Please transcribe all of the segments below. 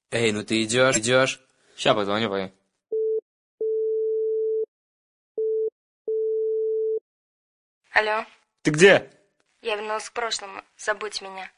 Эй, ну ты идешь? Ща позвоню, пойду. Алло, Ты где? я вернулась к прошлому. Забудь меня.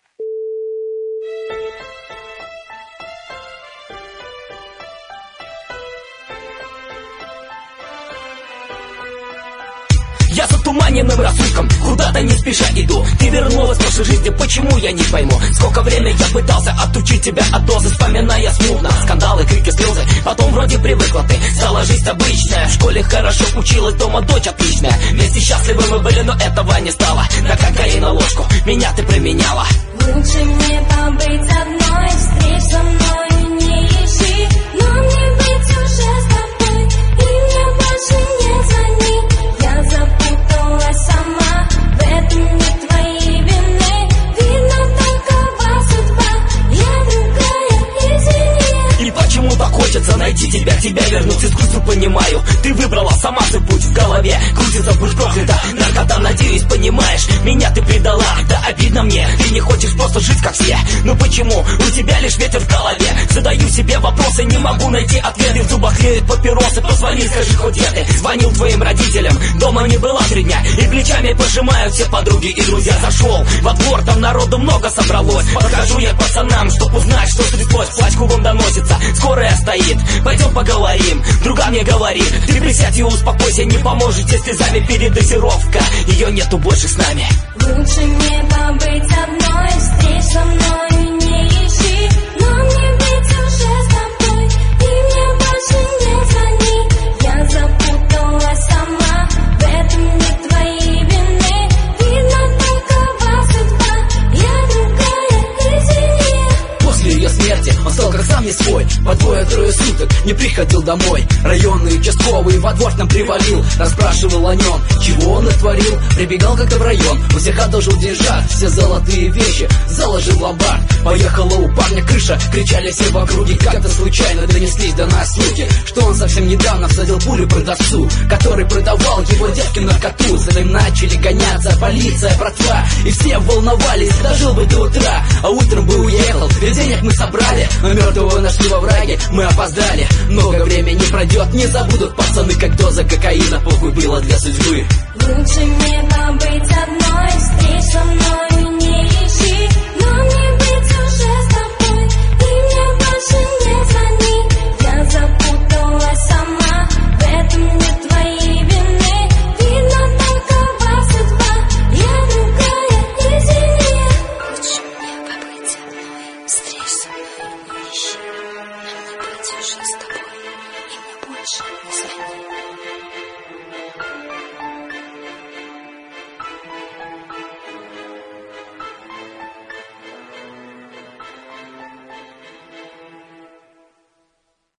Я затуманенным рассудком куда-то не спеша иду. Ты вернулась в прошлой жизни, почему я не пойму? Сколько времени я пытался отучить тебя от дозы, вспоминая смутно скандалы, крики, слезы. Потом вроде привыкла ты, стала жизнь обычная. В школе хорошо училась, дома дочь отличная. Вместе счастливы мы были, но этого не стало. На кокаина ложку меня ты применяла. Лучше мне побыть одной, встреч со мной не ищи. Но мне быть уже с тобой, и мне больше не звони. Я запуталась сама, в этом не твоей вины. Видно, такова судьба, я другая, извини. И почему так хочется найти тебя вернуть искусству, понимаю. Ты выбрала сама свой путь в голове. Крутится, будь проклята, наркота, надеюсь, понимаешь. Меня ты предала, да обидно мне. Ты не хочешь просто жить, как все. Но почему? У тебя лишь ветер в голове. Задаю себе вопросы, не могу найти ответы. В зубах тлеют папиросы, позвони, скажи, хоть где ты. Звонил твоим родителям, дома не была 3 дня. И плечами пожимают все подруги и друзья. Зашел во двор, там народу много собралось. Подхожу я к пацанам, чтоб узнать, что стряслось. Плач кругом доносится, скорая стоит. Пойдем поговорим, друга мне говорит. Ты присядь и успокойся, не поможет тебе слезами передозировка. Ее нету больше с нами. Лучше мне побыть одной, встреч со мной не ищи. Но мне быть уже с тобой, и мне больше не звони. Я запуталась сама, в этом не твоей вины. Видно, такова судьба, я другая, извини. После ее смерти он стал как сам не свой. По 2-3 суток не приходил домой. Районный участковый во двор к нам привалил. Расспрашивал о нем, чего он натворил. Прибегал как-то в район, у всех одолжил деньжат. Все золотые вещи заложил в ломбард. Поехала у парня крыша, кричали все в округе. Как-то случайно донеслись до нас слухи, что он совсем недавно всадил пулю продавцу, который продавал его девке наркоту. За ним начали гоняться полиция, братва, и все волновались, дожил бы до утра. А утром бы уехал, ведь денег мы собрали, но мертвого нашли во враге, мы опоздали. Много времени пройдет, не забудут пацаны, как доза кокаина похуй было для судьбы. Лучше мне побыть одной, встреч со мной не ищи. Но мне быть уже с тобой, и мне больше не звони. Я запуталась сама, в этом не твоей вины. Видно, такова судьба, я другая, извини. Лучше мне побыть одной, встреч со мной не ищи. Но мне быть уже с тобой, и мне больше не звони.